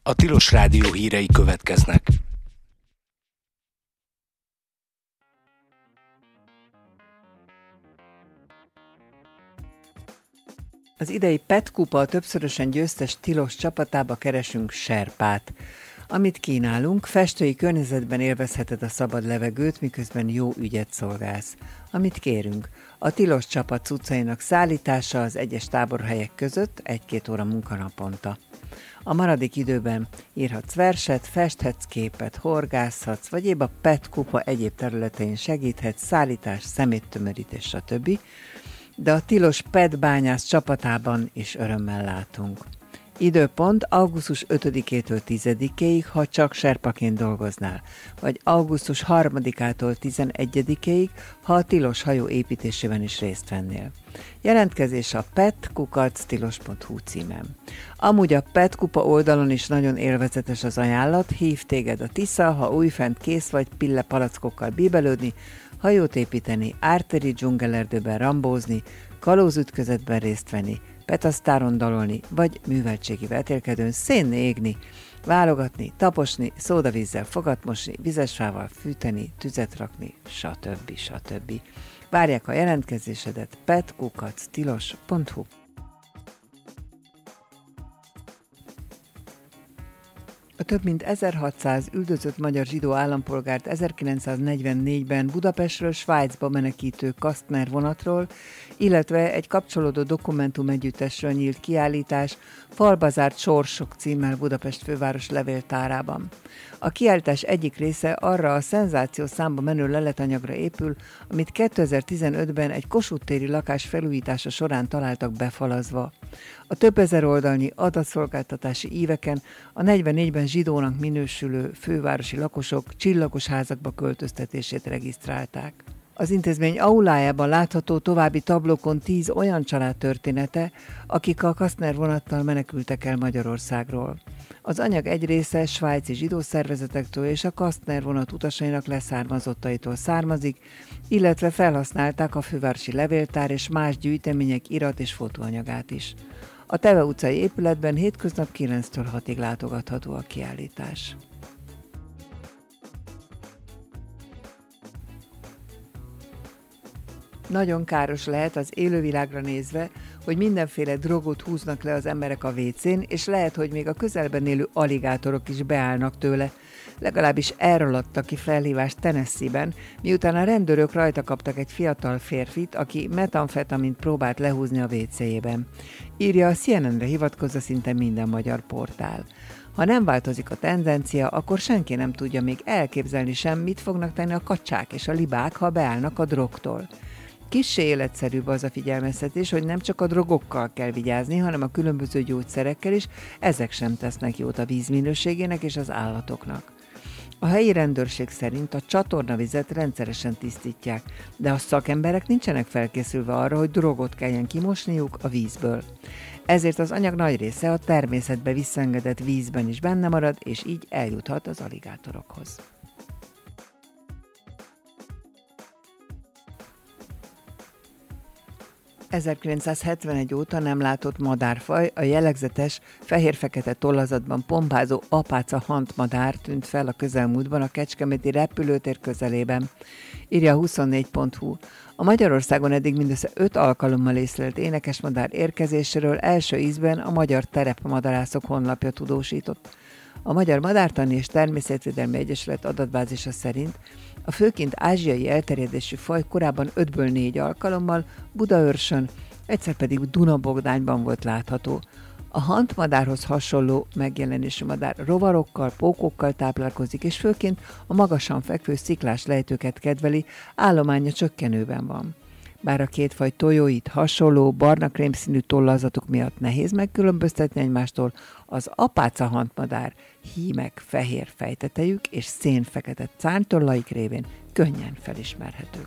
A Tilos Rádió hírei következnek. Az idei PET kupa többszörösen győztes Tilos csapatába keresünk serpát. Amit kínálunk, festői környezetben élvezheted a szabad levegőt, miközben jó ügyet szolgálsz. Amit kérünk, a Tilos csapat cuccainak szállítása az egyes táborhelyek között 1-2 óra munkanaponta. A maradék időben írhatsz verset, festhetsz képet, horgászhatsz, vagy épp a PET kupa egyéb területein segíthetsz, szállítás, szeméttömörítés, stb. De a Tilos PET bányász csapatában is örömmel látunk. Időpont augusztus 5-től 10-ig, ha csak serpaként dolgoznál, vagy augusztus 3-től 11-ig, ha a Tilos hajó építésében is részt vennél. Jelentkezés a pet@tilos.hu címen. Amúgy a PET kupa oldalon is nagyon élvezetes az ajánlat, hív téged a Tisza, ha újfent kész vagy pille palackokkal bíbelődni, hajót építeni, árteri dzsungelerdőben rambózni, kalózütközetben részt venni, petasztáron dalolni, vagy műveltségi vetélkedőn szénné égni, válogatni, taposni, szódavízzel fogat mosni, vizesfával fűteni, tüzet rakni, stb. Várják a jelentkezésedet pet@tilos.hu. A több mint 1600 üldözött magyar zsidó állampolgárt 1944-ben Budapestről Svájcba menekítő Kastner vonatról, illetve egy kapcsolódó dokumentumegyüttesről nyílt kiállítás Falba zárt sorsok címmel Budapest főváros levéltárában. A kiállítás egyik része arra a szenzációs számba menő leletanyagra épül, amit 2015-ben egy Kossuth téri lakás felújítása során találtak befalazva. A több ezer oldalnyi adatszolgáltatási íveken a 44-ben zsidónak minősülő fővárosi lakosok csillagos házakba költöztetését regisztrálták. Az intézmény aulájában látható további tablókon 10 olyan család története, akik a Kastner vonattal menekültek el Magyarországról. Az anyag egy része svájci zsidó szervezetektől és a Kastner vonat utasainak leszármazottaitól származik, illetve felhasználták a fővárosi levéltár és más gyűjtemények irat- és fotóanyagát is. A Teve utcai épületben hétköznap 9-től 6-ig látogatható a kiállítás. Nagyon káros lehet az élővilágra nézve, hogy mindenféle drogot húznak le az emberek a WC-n, és lehet, hogy még a közelben élő aligátorok is beállnak tőle. Legalábbis erről adtak ki felhívást Tennessee-ben, miután a rendőrök rajta kaptak egy fiatal férfit, aki metamfetamint próbált lehúzni a WC-jében. Írja a CNN-re hivatkozva szinte minden magyar portál. Ha nem változik a tendencia, akkor senki nem tudja még elképzelni sem, mit fognak tenni a kacsák és a libák, ha beállnak a drogtól. Kissé életszerűbb az a figyelmeztetés, hogy nem csak a drogokkal kell vigyázni, hanem a különböző gyógyszerekkel is, ezek sem tesznek jót a víz minőségének és az állatoknak. A helyi rendőrség szerint a csatornavizet rendszeresen tisztítják, de a szakemberek nincsenek felkészülve arra, hogy drogot kelljen kimosniuk a vízből. Ezért az anyag nagy része a természetbe visszaengedett vízben is benne marad, és így eljuthat az aligátorokhoz. ...1971 óta nem látott madárfaj, a jellegzetes, fehér-fekete tollazatban pompázó apáca hantmadár tűnt fel a közelmúltban a kecskeméti repülőtér közelében, írja a 24.hu. A Magyarországon eddig mindössze 5 alkalommal észlelt énekesmadár érkezéséről első ízben a Magyar Terepmadarászok honlapja tudósított. A Magyar Madártani és Természetvédelmi Egyesület adatbázisa szerint a főként ázsiai elterjedésű faj korábban 5-ből 4 alkalommal Budaörsön, egyszer pedig Dunabogdányban volt látható. A hantmadárhoz hasonló megjelenésű madár rovarokkal, pókokkal táplálkozik, és főként a magasan fekvő sziklás lejtőket kedveli, állománya csökkenőben van. Bár a két faj tojóit hasonló, barna krémszínű tollazatuk miatt nehéz megkülönböztetni egymástól, az apáca hantmadár hímek fehér fejtetejük és szénfekete szárnytollaik révén könnyen felismerhetők.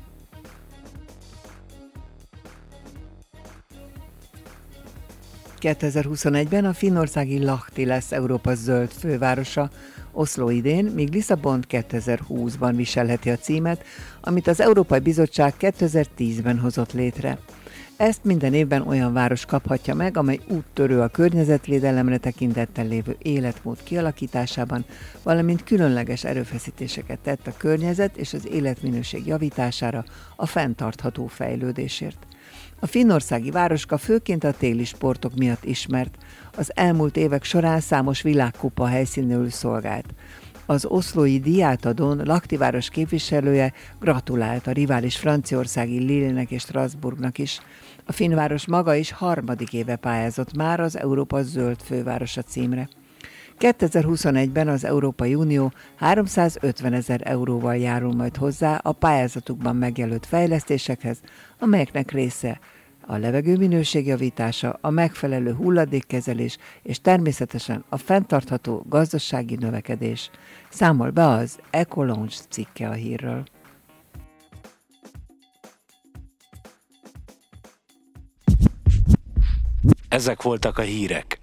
...2021-ben a finnországi Lahti lesz Európa zöld fővárosa, Oszló idén, míg Lisszabon 2020-ban viselheti a címet, amit az Európai Bizottság 2010-ben hozott létre. Ezt minden évben olyan város kaphatja meg, amely úttörő a környezetvédelemre tekintettel lévő életmód kialakításában, valamint különleges erőfeszítéseket tett a környezet és az életminőség javítására, a fenntartható fejlődésért. A finnországi városka főként a téli sportok miatt ismert, az elmúlt évek során számos világkupa helyszínül szolgált. Az oszlói díjátadón Lahti város képviselője gratulált a rivális franciaországi Lille-nek és Strasbourgnak is. A finn város maga is harmadik éve pályázott már az Európa zöld fővárosa címre. 2021-ben az Európai Unió 350 000 euróval járul majd hozzá a pályázatukban megjelölt fejlesztésekhez, amelyeknek része a levegőminőség javítása, a megfelelő hulladékkezelés és természetesen a fenntartható gazdasági növekedés. Számol be az Ecolounge cikke a hírről. Ezek voltak a hírek.